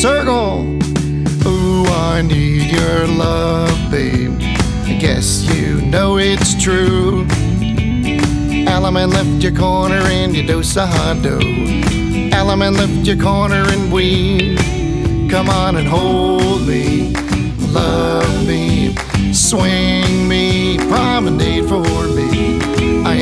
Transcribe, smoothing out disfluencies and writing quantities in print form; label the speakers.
Speaker 1: circle. Ooh, I need your love, babe. I guess you know it's true. Alaman, lift your corner and your dose of hot dough. Alaman, lift your corner and weave. Come on and hold me, love me, swing me, promenade for me.